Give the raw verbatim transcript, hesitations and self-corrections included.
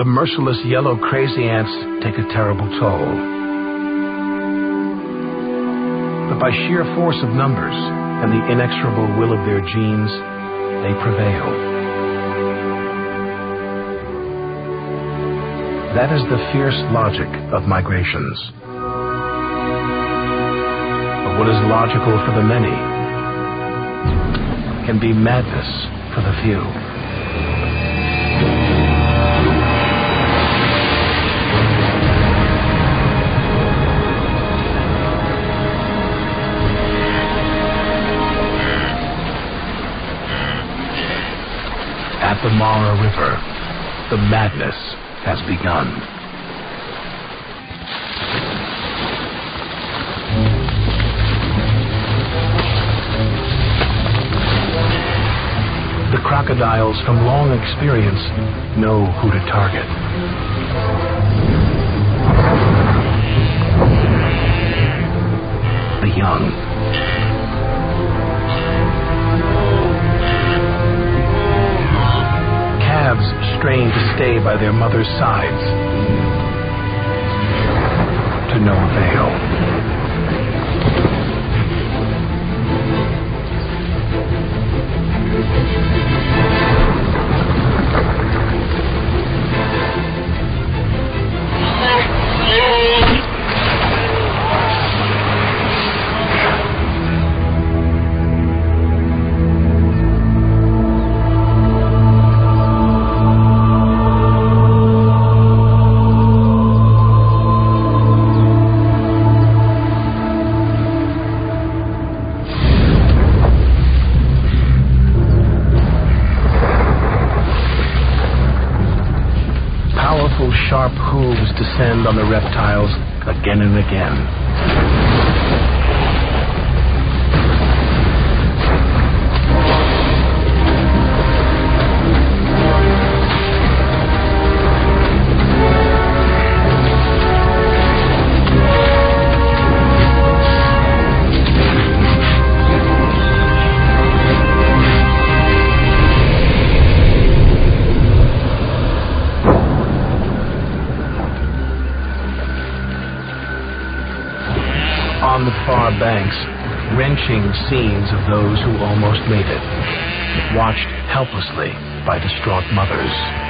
the merciless yellow crazy ants take a terrible toll. But by sheer force of numbers and the inexorable will of their genes, they prevail. That is the fierce logic of migrations. But what is logical for the many can be madness for the few. At the Mara River, the madness has begun. The crocodiles, from long experience, know who to target. The young. Calves strain to stay by their mother's sides, to no avail. Sharp hooves descend on the reptiles again and again. On the far banks, wrenching scenes of those who almost made it, watched helplessly by distraught mothers.